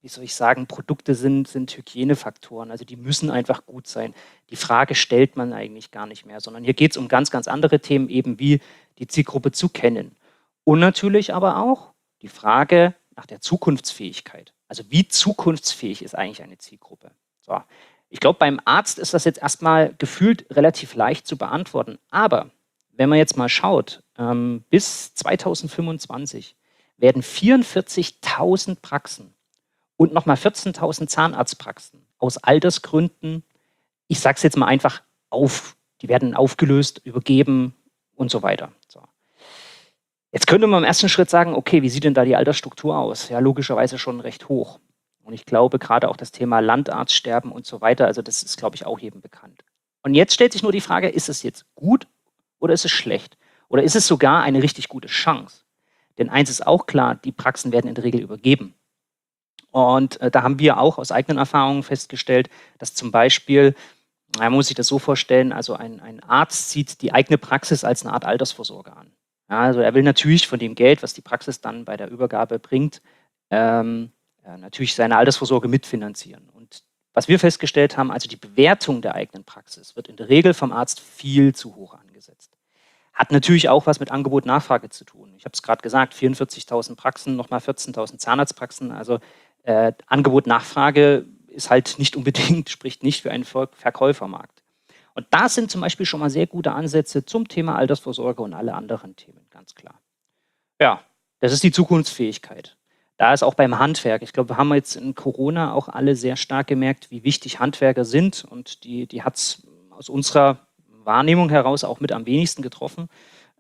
soll ich sagen, Produkte sind Hygienefaktoren. Also die müssen einfach gut sein. Die Frage stellt man eigentlich gar nicht mehr, sondern hier geht es um ganz, ganz andere Themen, eben wie die Zielgruppe zu kennen. Und natürlich aber auch die Frage nach der Zukunftsfähigkeit. Also wie zukunftsfähig ist eigentlich eine Zielgruppe? So. Ich glaube, beim Arzt ist das jetzt erstmal gefühlt relativ leicht zu beantworten. Aber wenn man jetzt mal schaut, bis 2025 werden 44.000 Praxen und nochmal 14.000 Zahnarztpraxen aus Altersgründen, ich sage es jetzt mal einfach, die werden aufgelöst, übergeben und so weiter. So. Jetzt könnte man im ersten Schritt sagen, okay, wie sieht denn da die Altersstruktur aus? Ja, logischerweise schon recht hoch. Und ich glaube, gerade auch das Thema Landarztsterben und so weiter, also das ist, glaube ich, auch jedem bekannt. Und jetzt stellt sich nur die Frage, ist es jetzt gut oder ist es schlecht? Oder ist es sogar eine richtig gute Chance? Denn eins ist auch klar, die Praxen werden in der Regel übergeben. Und da haben wir auch aus eigenen Erfahrungen festgestellt, dass zum Beispiel, man muss sich das so vorstellen, also ein Arzt sieht die eigene Praxis als eine Art Altersvorsorge an. Ja, also er will natürlich von dem Geld, was die Praxis dann bei der Übergabe bringt, natürlich seine Altersvorsorge mitfinanzieren. Und was wir festgestellt haben, also die Bewertung der eigenen Praxis wird in der Regel vom Arzt viel zu hoch angesetzt. Hat natürlich auch was mit Angebot-Nachfrage zu tun. Ich habe es gerade gesagt, 44.000 Praxen, nochmal 14.000 Zahnarztpraxen. Also Angebot-Nachfrage ist halt nicht unbedingt, spricht nicht für einen Verkäufermarkt. Und da sind zum Beispiel schon mal sehr gute Ansätze zum Thema Altersvorsorge und alle anderen Themen, ganz klar. Ja, das ist die Zukunftsfähigkeit. Da ist auch beim Handwerk, ich glaube, wir haben jetzt in Corona auch alle sehr stark gemerkt, wie wichtig Handwerker sind. Und die hat es aus unserer Wahrnehmung heraus auch mit am wenigsten getroffen.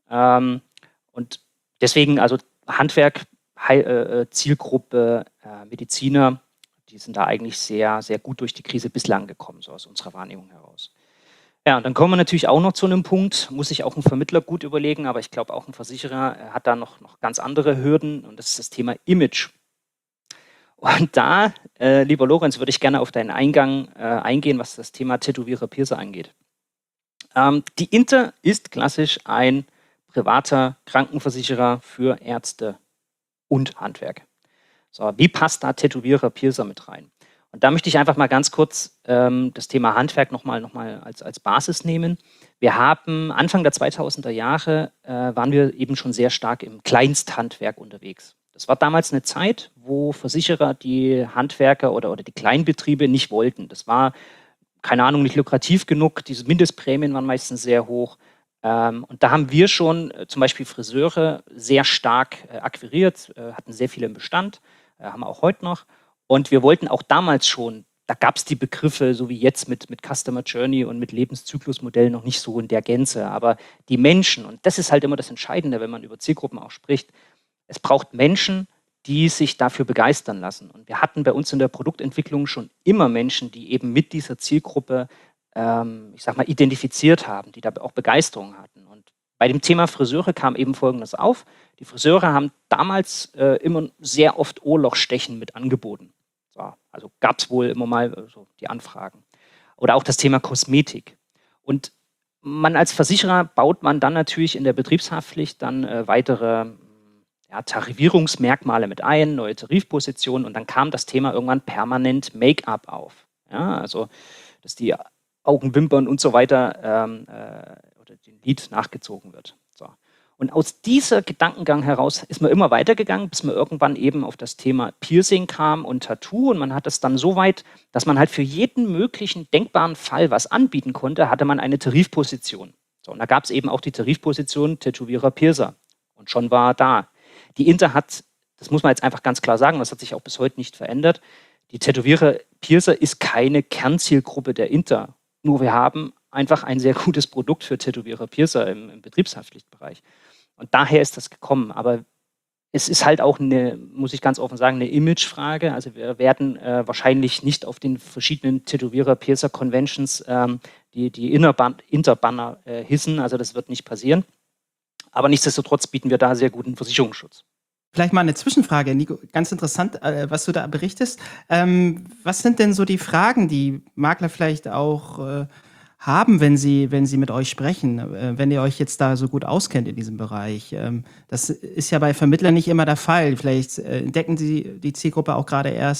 Und deswegen, also Handwerk, Zielgruppe, Mediziner, die sind da eigentlich sehr, sehr gut durch die Krise bislang gekommen, so aus unserer Wahrnehmung heraus. Ja, und dann kommen wir natürlich auch noch zu einem Punkt, muss sich auch ein Vermittler gut überlegen, aber ich glaube auch ein Versicherer hat da noch ganz andere Hürden und das ist das Thema Image. Und da, lieber Lorenz, würde ich gerne auf deinen Eingang eingehen, was das Thema Tätowierer-Piercer angeht. Die Inter ist klassisch ein privater Krankenversicherer für Ärzte und Handwerk. So, wie passt da Tätowierer-Piercer mit rein? Und da möchte ich einfach mal ganz kurz das Thema Handwerk nochmal als Basis nehmen. Wir haben Anfang der 2000er Jahre, waren wir eben schon sehr stark im Kleinsthandwerk unterwegs. Das war damals eine Zeit, wo Versicherer die Handwerker oder die Kleinbetriebe nicht wollten. Das war, keine Ahnung, nicht lukrativ genug. Diese Mindestprämien waren meistens sehr hoch. Und da haben wir schon zum Beispiel Friseure sehr stark akquiriert, hatten sehr viele im Bestand, haben wir auch heute noch. Und wir wollten auch damals schon, da gab es die Begriffe, so wie jetzt mit Customer Journey und mit Lebenszyklusmodellen noch nicht so in der Gänze. Aber die Menschen, und das ist halt immer das Entscheidende, wenn man über Zielgruppen auch spricht, es braucht Menschen, die sich dafür begeistern lassen. Und wir hatten bei uns in der Produktentwicklung schon immer Menschen, die eben mit dieser Zielgruppe, ich sag mal, identifiziert haben, die da auch Begeisterung hatten. Und bei dem Thema Friseure kam eben Folgendes auf. Die Friseure haben damals immer sehr oft Ohrlochstechen mit angeboten. So, also gab es wohl immer mal so die Anfragen. Oder auch das Thema Kosmetik. Und man als Versicherer baut man dann natürlich in der Betriebshaftpflicht dann weitere Tarifierungsmerkmale mit ein, neue Tarifpositionen und dann kam das Thema irgendwann permanent Make-up auf. Ja, also, dass die Augen, Wimpern und so weiter oder den Lid nachgezogen wird. So. Und aus dieser Gedankengang heraus ist man immer weitergegangen, bis man irgendwann eben auf das Thema Piercing kam und Tattoo. Und man hat es dann so weit, dass man halt für jeden möglichen denkbaren Fall was anbieten konnte, hatte man eine Tarifposition. So, und da gab es eben auch die Tarifposition Tätowierer-Piercer. Und schon war er da. Die Inter hat, das muss man jetzt einfach ganz klar sagen, das hat sich auch bis heute nicht verändert, die Tätowierer-Piercer ist keine Kernzielgruppe der Inter. Nur wir haben einfach ein sehr gutes Produkt für Tätowierer-Piercer im Betriebshaftpflichtbereich. Und daher ist das gekommen. Aber es ist halt auch eine, muss ich ganz offen sagen, eine Imagefrage. Also wir werden wahrscheinlich nicht auf den verschiedenen Tätowierer-Piercer-Conventions die Interbanner hissen. Also das wird nicht passieren. Aber nichtsdestotrotz bieten wir da sehr guten Versicherungsschutz. Vielleicht mal eine Zwischenfrage, Nico. Ganz interessant, was du da berichtest. Was sind denn so die Fragen, die Makler vielleicht auch haben, wenn sie mit euch sprechen, wenn ihr euch jetzt da so gut auskennt in diesem Bereich? Das ist ja bei Vermittlern nicht immer der Fall. Vielleicht entdecken sie die Zielgruppe auch gerade erst.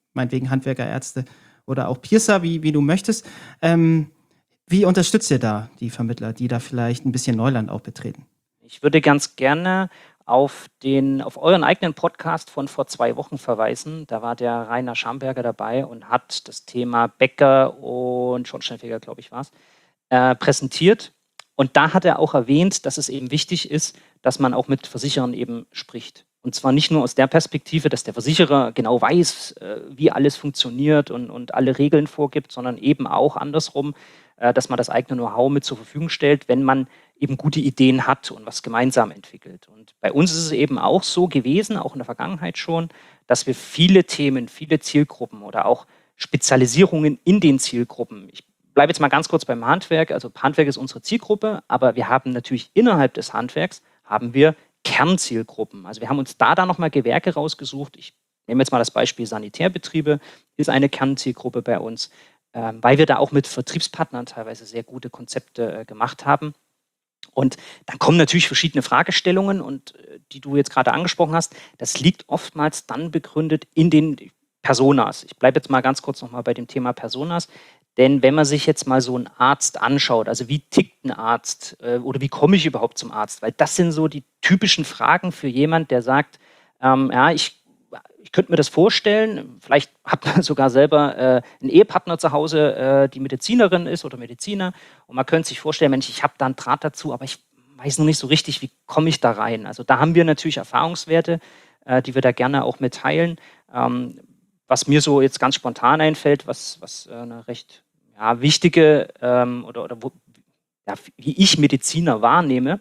meinetwegen Handwerker, Ärzte oder auch Piercer, wie du möchtest. Wie unterstützt ihr da die Vermittler, die da vielleicht ein bisschen Neuland auch betreten? Ich würde ganz gerne auf euren eigenen Podcast von vor 2 Wochen verweisen. Da war der Rainer Schamberger dabei und hat das Thema Bäcker und Schornsteinfeger, glaube ich, war es, präsentiert. Und da hat er auch erwähnt, dass es eben wichtig ist, dass man auch mit Versicherern eben spricht. Und zwar nicht nur aus der Perspektive, dass der Versicherer genau weiß, wie alles funktioniert und alle Regeln vorgibt, sondern eben auch andersrum, dass man das eigene Know-how mit zur Verfügung stellt, wenn man eben gute Ideen hat und was gemeinsam entwickelt. Und bei uns ist es eben auch so gewesen, auch in der Vergangenheit schon, dass wir viele Themen, viele Zielgruppen oder auch Spezialisierungen in den Zielgruppen, ich bleibe jetzt mal ganz kurz beim Handwerk, also Handwerk ist unsere Zielgruppe, aber wir haben natürlich innerhalb des Handwerks, haben wir Kernzielgruppen. Also wir haben uns da nochmal Gewerke rausgesucht. Ich nehme jetzt mal das Beispiel Sanitärbetriebe, ist eine Kernzielgruppe bei uns, weil wir da auch mit Vertriebspartnern teilweise sehr gute Konzepte gemacht haben. Und dann kommen natürlich verschiedene Fragestellungen und die du jetzt gerade angesprochen hast, das liegt oftmals dann begründet in den Personas. Ich bleibe jetzt mal ganz kurz nochmal bei dem Thema Personas, denn wenn man sich jetzt mal so einen Arzt anschaut, also wie tickt ein Arzt oder wie komme ich überhaupt zum Arzt, weil das sind so die typischen Fragen für jemand, der sagt, ja, ich könnte mir das vorstellen, vielleicht hat man sogar selber einen Ehepartner zu Hause, die Medizinerin ist oder Mediziner und man könnte sich vorstellen, Mensch, ich habe da einen Draht dazu, aber ich weiß noch nicht so richtig, wie komme ich da rein. Also da haben wir natürlich Erfahrungswerte, die wir da gerne auch mitteilen. Was mir so jetzt ganz spontan einfällt, was eine recht wichtige wie ich Mediziner wahrnehme,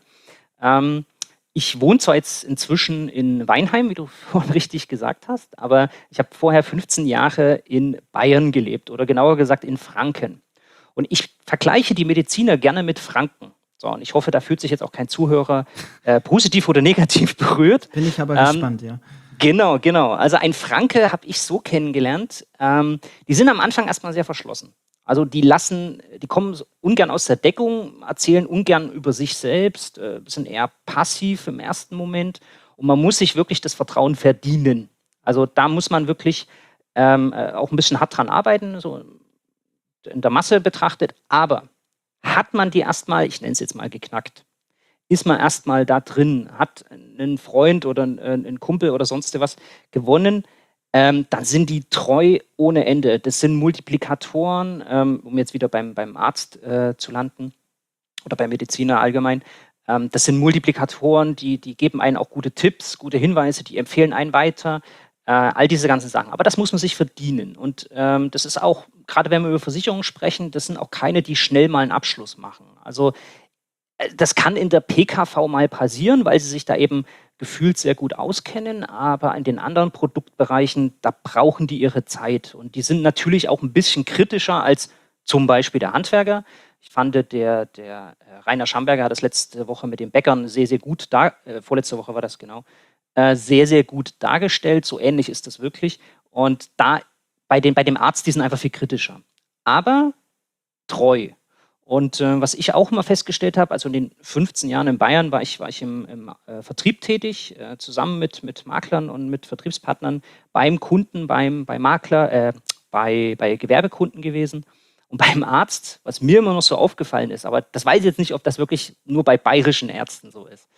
ich wohne zwar jetzt inzwischen in Weinheim, wie du vorhin richtig gesagt hast, aber ich habe vorher 15 Jahre in Bayern gelebt oder genauer gesagt in Franken. Und ich vergleiche die Mediziner gerne mit Franken. So, und ich hoffe, da fühlt sich jetzt auch kein Zuhörer positiv oder negativ berührt. Bin ich aber gespannt, ja. Genau. Also ein Franke habe ich so kennengelernt. Die sind am Anfang erstmal sehr verschlossen. Also die kommen ungern aus der Deckung, erzählen ungern über sich selbst, sind eher passiv im ersten Moment und man muss sich wirklich das Vertrauen verdienen. Also da muss man wirklich auch ein bisschen hart dran arbeiten, so in der Masse betrachtet, aber hat man die erstmal, ich nenne es jetzt mal geknackt, ist man erstmal da drin, hat einen Freund oder einen Kumpel oder sonst was gewonnen, dann sind die treu ohne Ende. Das sind Multiplikatoren, um jetzt wieder beim Arzt zu landen oder beim Mediziner allgemein. Das sind Multiplikatoren, die geben einen auch gute Tipps, gute Hinweise, die empfehlen einen weiter, all diese ganzen Sachen. Aber das muss man sich verdienen. Und das ist auch, gerade wenn wir über Versicherungen sprechen, das sind auch keine, die schnell mal einen Abschluss machen. Also das kann in der PKV mal passieren, weil sie sich da eben gefühlt sehr gut auskennen, aber in den anderen Produktbereichen, da brauchen die ihre Zeit. Und die sind natürlich auch ein bisschen kritischer als zum Beispiel der Handwerker. Ich fand, der Rainer Schamberger hat das letzte Woche mit den Bäckern sehr, sehr gut, vorletzte Woche war das genau, sehr, sehr gut dargestellt. So ähnlich ist das wirklich. Und da bei dem Arzt, die sind einfach viel kritischer. Aber treu. Und was ich auch immer festgestellt habe, also in den 15 Jahren in Bayern war ich im Vertrieb tätig, zusammen mit Maklern und mit Vertriebspartnern beim Kunden, bei Makler, bei Gewerbekunden gewesen. Und beim Arzt, was mir immer noch so aufgefallen ist, aber das weiß ich jetzt nicht, ob das wirklich nur bei bayerischen Ärzten so ist.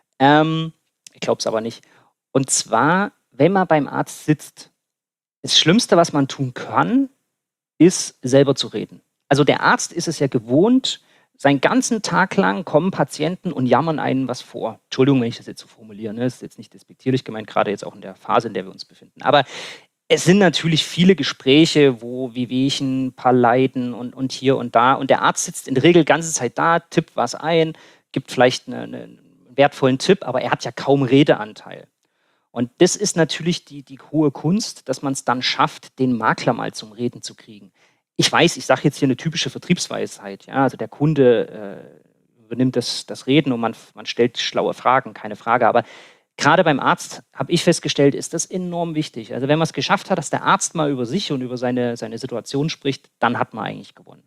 Ich glaube es aber nicht. Und zwar, wenn man beim Arzt sitzt, das Schlimmste, was man tun kann, ist selber zu reden. Also der Arzt ist es ja gewohnt, seinen ganzen Tag lang kommen Patienten und jammern einen was vor. Entschuldigung, wenn ich das jetzt so formuliere, ne? Das ist jetzt nicht despektierlich gemeint, gerade jetzt auch in der Phase, in der wir uns befinden. Aber es sind natürlich viele Gespräche, wo Wehwehchen, ein paar Leiden und hier und da. Und der Arzt sitzt in der Regel die ganze Zeit da, tippt was ein, gibt vielleicht einen wertvollen Tipp, aber er hat ja kaum Redeanteil. Und das ist natürlich die hohe Kunst, dass man es dann schafft, den Makler mal zum Reden zu kriegen. Ich weiß, ich sage jetzt hier eine typische Vertriebsweisheit. Ja, also der Kunde übernimmt das Reden und man stellt schlaue Fragen, keine Frage. Aber gerade beim Arzt, habe ich festgestellt, ist das enorm wichtig. Also wenn man es geschafft hat, dass der Arzt mal über sich und über seine Situation spricht, dann hat man eigentlich gewonnen.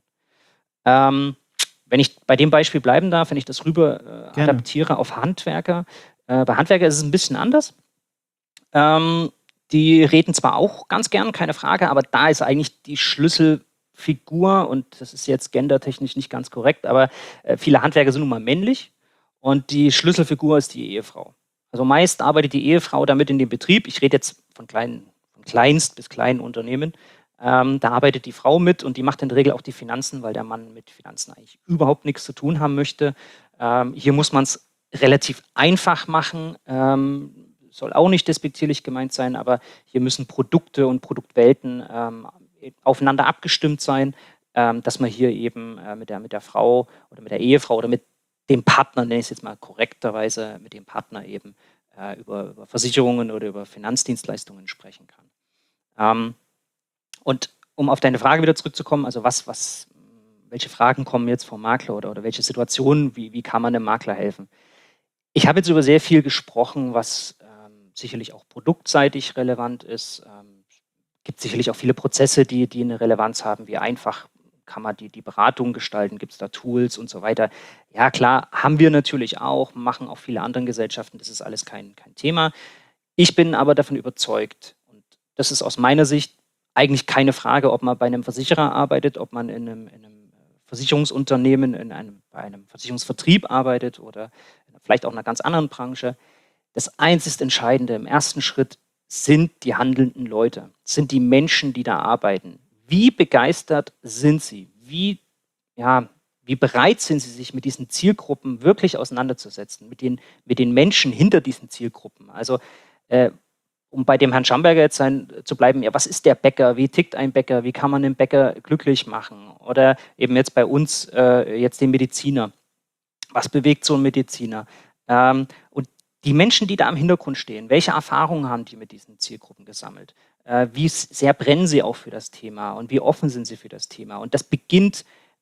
Wenn ich bei dem Beispiel bleiben darf, wenn ich das rüber adaptiere auf Handwerker. Bei Handwerker ist es ein bisschen anders. Die reden zwar auch ganz gern, keine Frage, aber da ist eigentlich die Schlüsselfigur, und das ist jetzt gendertechnisch nicht ganz korrekt, aber viele Handwerker sind nun mal männlich und die Schlüsselfigur ist die Ehefrau. Also meist arbeitet die Ehefrau damit in dem Betrieb. Ich rede jetzt von Kleinst bis kleinen Unternehmen. Da arbeitet die Frau mit und die macht in der Regel auch die Finanzen, weil der Mann mit Finanzen eigentlich überhaupt nichts zu tun haben möchte. Hier muss man es relativ einfach machen. Soll auch nicht despektierlich gemeint sein, aber hier müssen Produkte und Produktwelten aufeinander abgestimmt sein, dass man hier eben mit der Frau oder mit der Ehefrau oder mit dem Partner, nenne ich es jetzt mal korrekterweise, mit dem Partner eben über Versicherungen oder über Finanzdienstleistungen sprechen kann. Und um auf deine Frage wieder zurückzukommen, also welche Fragen kommen jetzt vom Makler oder welche Situationen, wie kann man einem Makler helfen? Ich habe jetzt über sehr viel gesprochen, was sicherlich auch produktseitig relevant ist. Gibt sicherlich auch viele Prozesse, die eine Relevanz haben, wie einfach kann man die Beratung gestalten, gibt es da Tools und so weiter. Ja klar, haben wir natürlich auch, machen auch viele andere Gesellschaften, das ist alles kein Thema. Ich bin aber davon überzeugt, und das ist aus meiner Sicht eigentlich keine Frage, ob man bei einem Versicherer arbeitet, ob man in einem Versicherungsunternehmen, bei einem Versicherungsvertrieb arbeitet oder vielleicht auch in einer ganz anderen Branche. Das einzig Entscheidende im ersten Schritt sind die handelnden Leute, sind die Menschen, die da arbeiten. Wie begeistert sind sie? Wie bereit sind sie, sich mit diesen Zielgruppen wirklich auseinanderzusetzen, mit den Menschen hinter diesen Zielgruppen? Also, um bei dem Herrn Schamberger jetzt zu bleiben, ja, was ist der Bäcker? Wie tickt ein Bäcker? Wie kann man den Bäcker glücklich machen? Oder eben jetzt bei uns, jetzt den Mediziner. Was bewegt so ein Mediziner? Und die Menschen, die da am Hintergrund stehen, welche Erfahrungen haben die mit diesen Zielgruppen gesammelt? Wie sehr brennen sie auch für das Thema und wie offen sind sie für das Thema? Und das beginnt,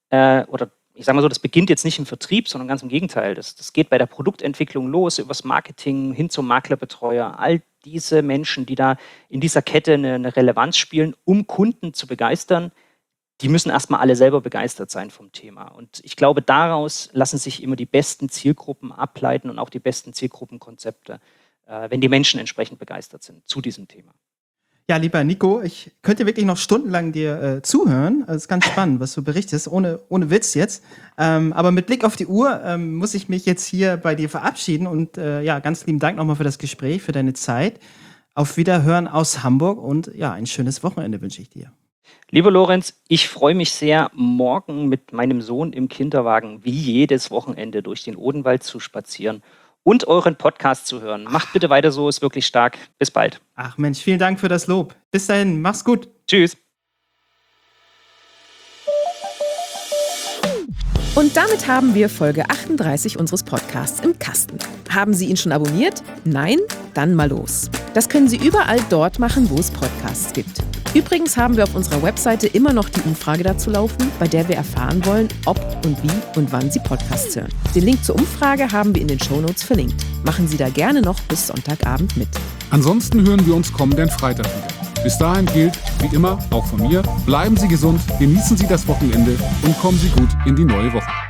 das beginnt jetzt nicht im Vertrieb, sondern ganz im Gegenteil. Das geht bei der Produktentwicklung los, übers Marketing hin zum Maklerbetreuer. All diese Menschen, die da in dieser Kette eine Relevanz spielen, um Kunden zu begeistern, die müssen erstmal alle selber begeistert sein vom Thema. Und ich glaube, daraus lassen sich immer die besten Zielgruppen ableiten und auch die besten Zielgruppenkonzepte, wenn die Menschen entsprechend begeistert sind zu diesem Thema. Ja, lieber Nico, ich könnte wirklich noch stundenlang dir zuhören. Es ist ganz spannend, was du berichtest, ohne Witz jetzt. Aber mit Blick auf die Uhr muss ich mich jetzt hier bei dir verabschieden. Und ganz lieben Dank nochmal für das Gespräch, für deine Zeit. Auf Wiederhören aus Hamburg und ein schönes Wochenende wünsche ich dir. Lieber Lorenz, ich freue mich sehr, morgen mit meinem Sohn im Kinderwagen wie jedes Wochenende durch den Odenwald zu spazieren und euren Podcast zu hören. Macht bitte weiter so, ist wirklich stark. Bis bald. Ach Mensch, vielen Dank für das Lob. Bis dahin, mach's gut. Tschüss. Und damit haben wir Folge 38 unseres Podcasts im Kasten. Haben Sie ihn schon abonniert? Nein? Dann mal los. Das können Sie überall dort machen, wo es Podcasts gibt. Übrigens haben wir auf unserer Webseite immer noch die Umfrage dazu laufen, bei der wir erfahren wollen, ob und wie und wann Sie Podcasts hören. Den Link zur Umfrage haben wir in den Shownotes verlinkt. Machen Sie da gerne noch bis Sonntagabend mit. Ansonsten hören wir uns kommenden Freitag wieder. Bis dahin gilt, wie immer, auch von mir, bleiben Sie gesund, genießen Sie das Wochenende und kommen Sie gut in die neue Woche.